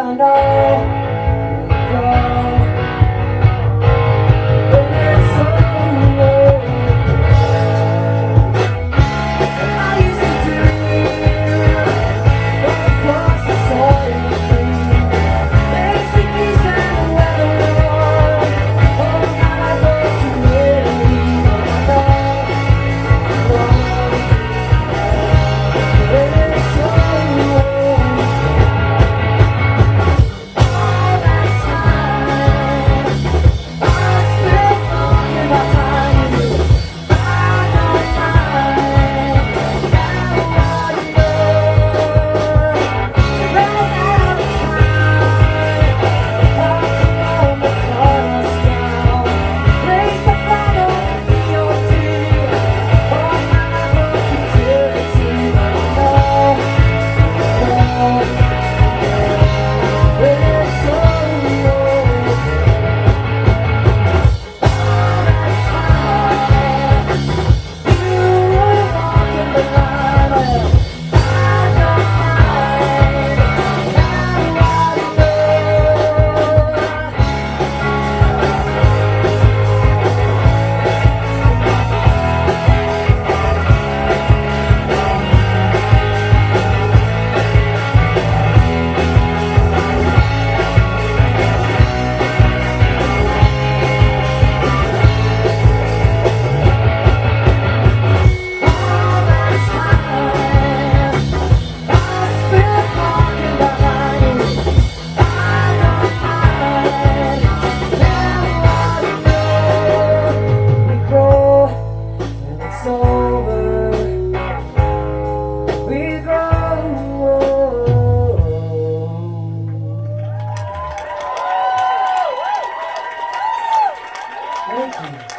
I know we grow. When it's over, I used to dream across the soil green. Makes me peace and the weather warm. All night long to live, I know. When it's over, all that time I spent longing behind you, I don't mind. Now I know. Ran out of time, I'll come and cut us down. Break the final your tear. All night long futility, but I know. When it's over, all that time you were walking behind us, I don't mind. Now I know. All that time I spent walking behind you, I don't mind. Now I know. We grow and it's over. We grow. Thank you.